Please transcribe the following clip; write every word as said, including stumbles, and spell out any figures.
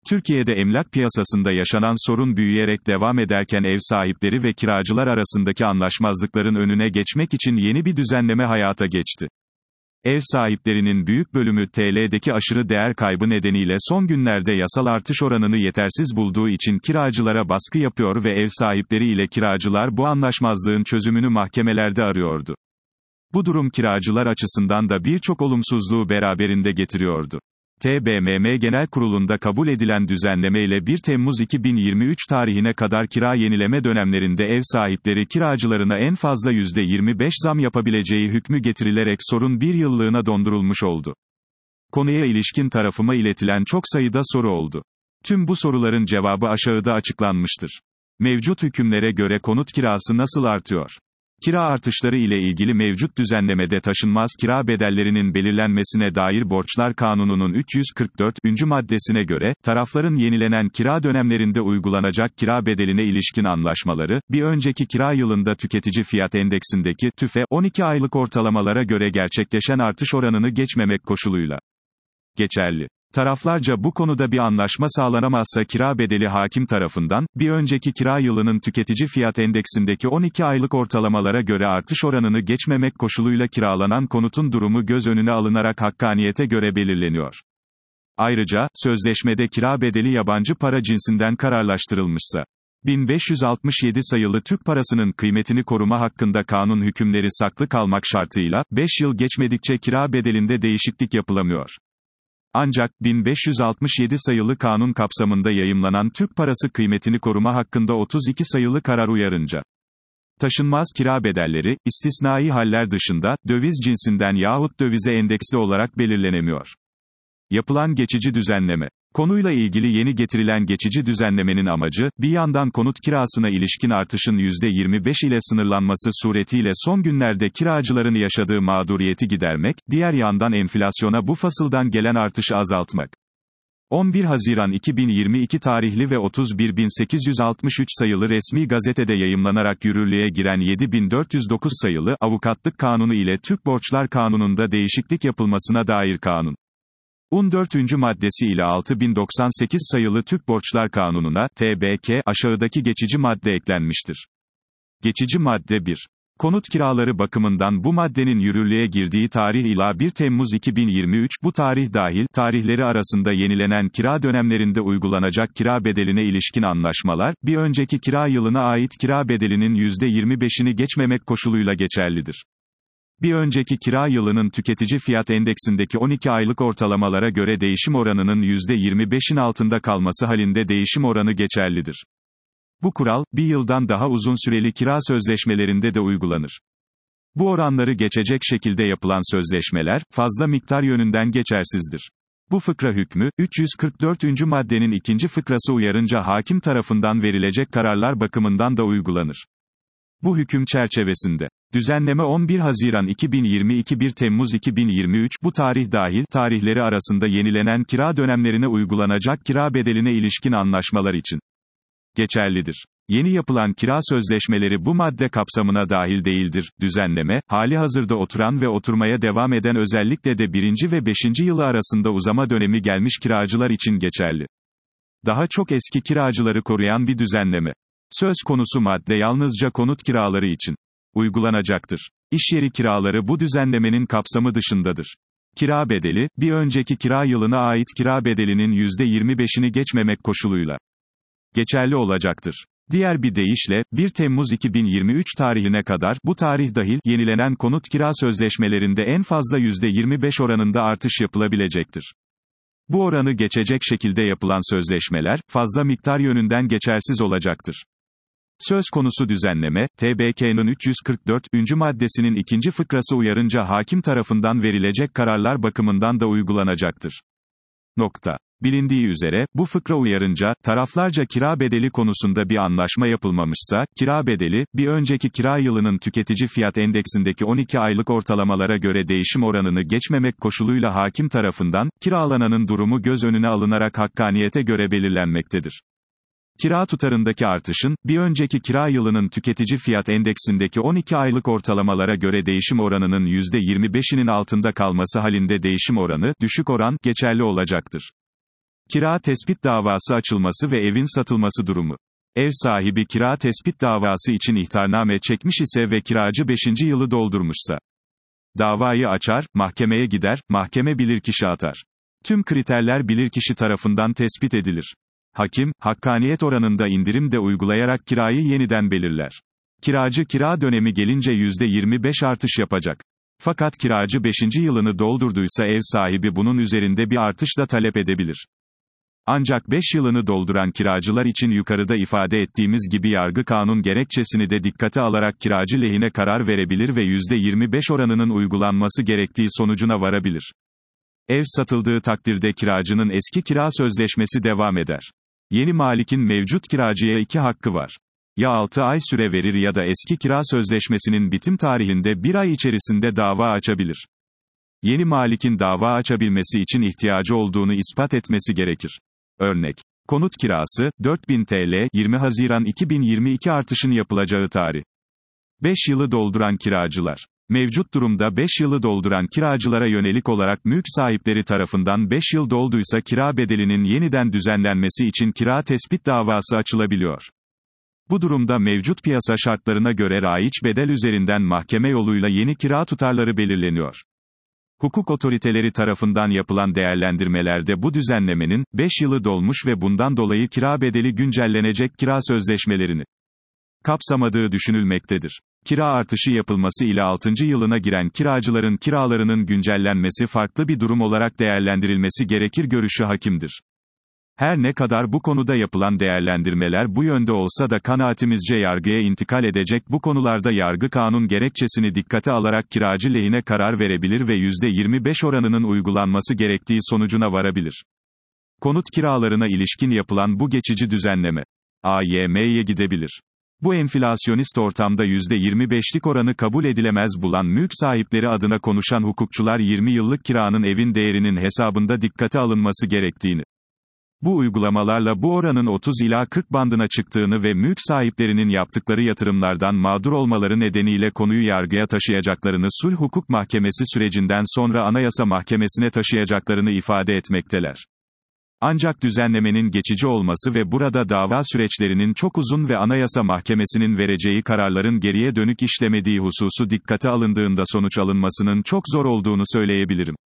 Türkiye'de emlak piyasasında yaşanan sorun büyüyerek devam ederken ev sahipleri ve kiracılar arasındaki anlaşmazlıkların önüne geçmek için yeni bir düzenleme hayata geçti. Ev sahiplerinin büyük bölümü T L'deki aşırı değer kaybı nedeniyle son günlerde yasal artış oranını yetersiz bulduğu için kiracılara baskı yapıyor ve ev sahipleri ile kiracılar bu anlaşmazlığın çözümünü mahkemelerde arıyordu. Bu durum kiracılar açısından da birçok olumsuzluğu beraberinde getiriyordu. T B M M Genel Kurulu'nda kabul edilen düzenlemeyle bir Temmuz iki bin yirmi üç tarihine kadar kira yenileme dönemlerinde ev sahipleri kiracılarına en fazla yüzde yirmi beş zam yapabileceği hükmü getirilerek sorun bir yıllığına dondurulmuş oldu. Konuya ilişkin tarafıma iletilen çok sayıda soru oldu. Tüm bu soruların cevabı aşağıda açıklanmıştır. Mevcut hükümlere göre konut kirası nasıl artıyor? Kira artışları ile ilgili mevcut düzenlemede taşınmaz kira bedellerinin belirlenmesine dair Borçlar Kanunu'nun üç yüz kırk dördüncü maddesine göre, tarafların yenilenen kira dönemlerinde uygulanacak kira bedeline ilişkin anlaşmaları, bir önceki kira yılında tüketici fiyat endeksindeki TÜFE, on iki aylık ortalamalara göre gerçekleşen artış oranını geçmemek koşuluyla geçerli. Taraflarca bu konuda bir anlaşma sağlanamazsa kira bedeli hakim tarafından, bir önceki kira yılının tüketici fiyat endeksindeki on iki aylık ortalamalara göre artış oranını geçmemek koşuluyla kiralanan konutun durumu göz önüne alınarak hakkaniyete göre belirleniyor. Ayrıca, sözleşmede kira bedeli yabancı para cinsinden kararlaştırılmışsa, bin beş yüz altmış yedi sayılı Türk parasının kıymetini koruma hakkında kanun hükümleri saklı kalmak şartıyla, beş yıl geçmedikçe kira bedelinde değişiklik yapılamıyor. Ancak, bin beş yüz altmış yedi sayılı kanun kapsamında yayımlanan Türk parası kıymetini koruma hakkında otuz iki sayılı karar uyarınca, taşınmaz kira bedelleri, istisnai haller dışında, döviz cinsinden yahut dövize endeksli olarak belirlenemiyor. Yapılan geçici düzenleme. Konuyla ilgili yeni getirilen geçici düzenlemenin amacı, bir yandan konut kirasına ilişkin artışın yüzde yirmi beş ile sınırlanması suretiyle son günlerde kiracıların yaşadığı mağduriyeti gidermek, diğer yandan enflasyona bu fasıldan gelen artışı azaltmak. on bir Haziran iki bin yirmi iki tarihli ve otuz bir bin sekiz yüz altmış üç sayılı resmi gazetede yayımlanarak yürürlüğe giren yedi bin dört yüz dokuz sayılı Avukatlık Kanunu ile Türk Borçlar Kanunu'nda değişiklik yapılmasına dair kanun. on dördüncü maddesi ile altı bin doksan sekiz sayılı Türk Borçlar Kanunu'na, T B K, aşağıdaki geçici madde eklenmiştir. Geçici madde bir. Konut kiraları bakımından bu maddenin yürürlüğe girdiği tarih ila bir Temmuz iki bin yirmi üç, bu tarih dahil, tarihleri arasında yenilenen kira dönemlerinde uygulanacak kira bedeline ilişkin anlaşmalar, bir önceki kira yılına ait kira bedelinin yüzde yirmi beşini geçmemek koşuluyla geçerlidir. Bir önceki kira yılının tüketici fiyat endeksindeki on iki aylık ortalamalara göre değişim oranının yüzde yirmi beşin altında kalması halinde değişim oranı geçerlidir. Bu kural, bir yıldan daha uzun süreli kira sözleşmelerinde de uygulanır. Bu oranları geçecek şekilde yapılan sözleşmeler, fazla miktar yönünden geçersizdir. Bu fıkra hükmü, üç yüz kırk dördüncü maddenin ikinci fıkrası uyarınca hakim tarafından verilecek kararlar bakımından da uygulanır. Bu hüküm çerçevesinde, düzenleme on bir Haziran iki bin yirmi iki bir Temmuz iki bin yirmi üç, bu tarih dahil, tarihleri arasında yenilenen kira dönemlerine uygulanacak kira bedeline ilişkin anlaşmalar için geçerlidir. Yeni yapılan kira sözleşmeleri bu madde kapsamına dahil değildir. Düzenleme, hali hazırda oturan ve oturmaya devam eden özellikle de birinci ve beşinci yılı arasında uzama dönemi gelmiş kiracılar için geçerli. Daha çok eski kiracıları koruyan bir düzenleme. Söz konusu madde yalnızca konut kiraları için uygulanacaktır. İş yeri kiraları bu düzenlemenin kapsamı dışındadır. Kira bedeli, bir önceki kira yılına ait kira bedelinin yüzde yirmi beşini geçmemek koşuluyla geçerli olacaktır. Diğer bir deyişle, bir Temmuz iki bin yirmi üç tarihine kadar, bu tarih dahil, yenilenen konut kira sözleşmelerinde en fazla yüzde yirmi beş oranında artış yapılabilecektir. Bu oranı geçecek şekilde yapılan sözleşmeler, fazla miktar yönünden geçersiz olacaktır. Söz konusu düzenleme, T B K'nın üç yüz kırk dördüncü maddesinin ikinci fıkrası uyarınca hakim tarafından verilecek kararlar bakımından da uygulanacaktır. Nokta. Bilindiği üzere, bu fıkra uyarınca, taraflarca kira bedeli konusunda bir anlaşma yapılmamışsa, kira bedeli, bir önceki kira yılının tüketici fiyat endeksindeki on iki aylık ortalamalara göre değişim oranını geçmemek koşuluyla hakim tarafından, kiralananın durumu göz önüne alınarak hakkaniyete göre belirlenmektedir. Kira tutarındaki artışın, bir önceki kira yılının tüketici fiyat endeksindeki on iki aylık ortalamalara göre değişim oranının yüzde yirmi beşinin altında kalması halinde değişim oranı, düşük oran, geçerli olacaktır. Kira tespit davası açılması ve evin satılması durumu. Ev sahibi kira tespit davası için ihtarname çekmiş ise ve kiracı beşinci yılı doldurmuşsa, davayı açar, mahkemeye gider, mahkeme bilirkişi atar. Tüm kriterler bilirkişi tarafından tespit edilir. Hakim, hakkaniyet oranında indirim de uygulayarak kirayı yeniden belirler. Kiracı kira dönemi gelince yüzde yirmi beş artış yapacak. Fakat kiracı beşinci yılını doldurduysa ev sahibi bunun üzerinde bir artış da talep edebilir. Ancak beş yılını dolduran kiracılar için yukarıda ifade ettiğimiz gibi yargı kanun gerekçesini de dikkate alarak kiracı lehine karar verebilir ve yüzde yirmi beş oranının uygulanması gerektiği sonucuna varabilir. Ev satıldığı takdirde kiracının eski kira sözleşmesi devam eder. Yeni malikin mevcut kiracıya iki hakkı var. Ya altı ay süre verir ya da eski kira sözleşmesinin bitim tarihinde bir ay içerisinde dava açabilir. Yeni malikin dava açabilmesi için ihtiyacı olduğunu ispat etmesi gerekir. Örnek: konut kirası, dört bin TL, yirmi Haziran iki bin yirmi iki artışın yapılacağı tarih. beş yılı dolduran kiracılar. Mevcut durumda beş yılı dolduran kiracılara yönelik olarak mülk sahipleri tarafından beş yıl dolduysa kira bedelinin yeniden düzenlenmesi için kira tespit davası açılabiliyor. Bu durumda mevcut piyasa şartlarına göre raiç bedel üzerinden mahkeme yoluyla yeni kira tutarları belirleniyor. Hukuk otoriteleri tarafından yapılan değerlendirmelerde bu düzenlemenin, beş yılı dolmuş ve bundan dolayı kira bedeli güncellenecek kira sözleşmelerini kapsamadığı düşünülmektedir. Kira artışı yapılması ile altıncı yılına giren kiracıların kiralarının güncellenmesi farklı bir durum olarak değerlendirilmesi gerekir görüşü hakimdir. Her ne kadar bu konuda yapılan değerlendirmeler bu yönde olsa da kanaatimizce yargıya intikal edecek bu konularda yargı kanun gerekçesini dikkate alarak kiracı lehine karar verebilir ve yüzde yirmi beş oranının uygulanması gerektiği sonucuna varabilir. Konut kiralarına ilişkin yapılan bu geçici düzenleme A Y M'ye gidebilir. Bu enflasyonist ortamda yüzde yirmi beşlik oranı kabul edilemez bulan mülk sahipleri adına konuşan hukukçular yirmi yıllık kiranın evin değerinin hesabında dikkate alınması gerektiğini, bu uygulamalarla bu oranın otuz ila kırk bandına çıktığını ve mülk sahiplerinin yaptıkları yatırımlardan mağdur olmaları nedeniyle konuyu yargıya taşıyacaklarını sulh hukuk mahkemesi sürecinden sonra Anayasa Mahkemesi'ne taşıyacaklarını ifade etmekteler. Ancak düzenlemenin geçici olması ve burada dava süreçlerinin çok uzun ve Anayasa Mahkemesi'nin vereceği kararların geriye dönük işlemediği hususu dikkate alındığında sonuç alınmasının çok zor olduğunu söyleyebilirim.